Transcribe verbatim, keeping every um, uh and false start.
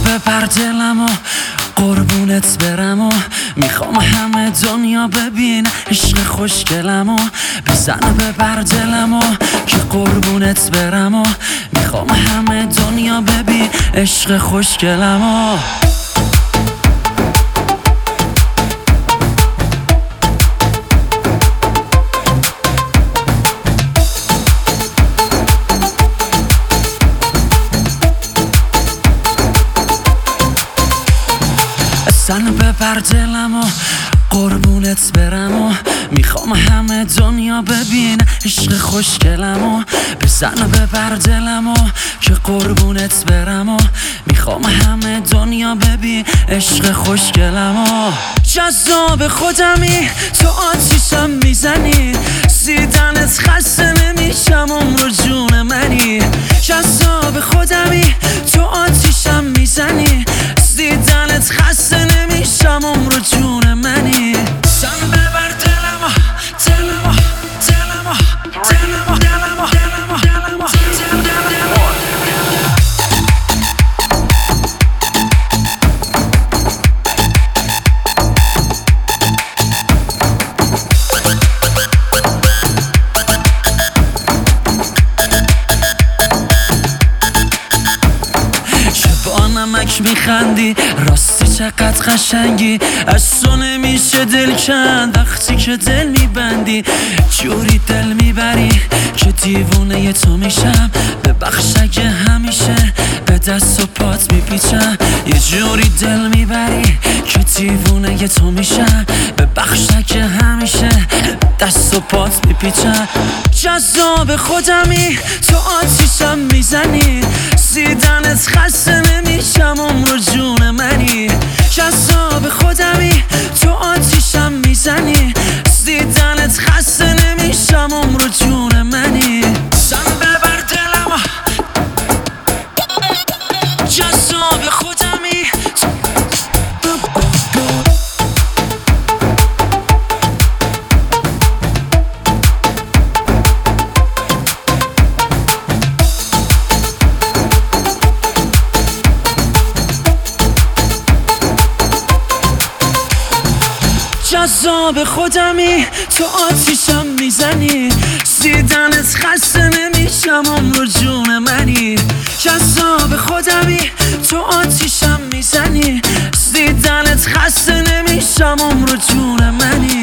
ببر دلم و قربونت برم و میخوام همه دنیا ببین عشق خوشگلم و بزن ببر دلم و که قربونت برم و میخوام همه دنیا ببین عشق خوشگلم و بزن ببر دلم و قربونت برم و میخوام همه دنیا ببین عشق خوشگلم و بزن ببر دلم و که قربونت برم و میخوام همه دنیا ببین عشق خوشگلم و جذاب خودمی تو آتیشم میزنی سیدنت خسته نمیشم عمر جون منی جذاب خودمی تو آتیشم میزنی دیدنت خسته نمیشم عمر جون منی زن ببر دلمو دلمو دلمو دلمو دلمو دلمو دلمو دلمو نمک میخندی راستی چقدر قشنگی از تو نمیشه دل کند وقتی که دل میبندی جوری دل میبری که دیوونه تو میشم ببخش اگه همیشه به دست و پات میپیچم یه جوری دل میبری که دیوونه تو میشم ببخش اگه همیشه دست و پات میپیچم جذاب خودمی تو آتیشم میزنی سیدنت خسته نمیشم عمر جون منی جذاب خودمی تو آتیشم میزنی دیدنت خسته نمیشم عمر جون منی زن ببر دلم جذاب خودمی جذاب خودمی تو آتیشم میزنی دیدنت خسته نمیشم عمر جون منی جذاب خودمی تو آتیشم میزنی دیدنت خسته نمیشم عمر جون منی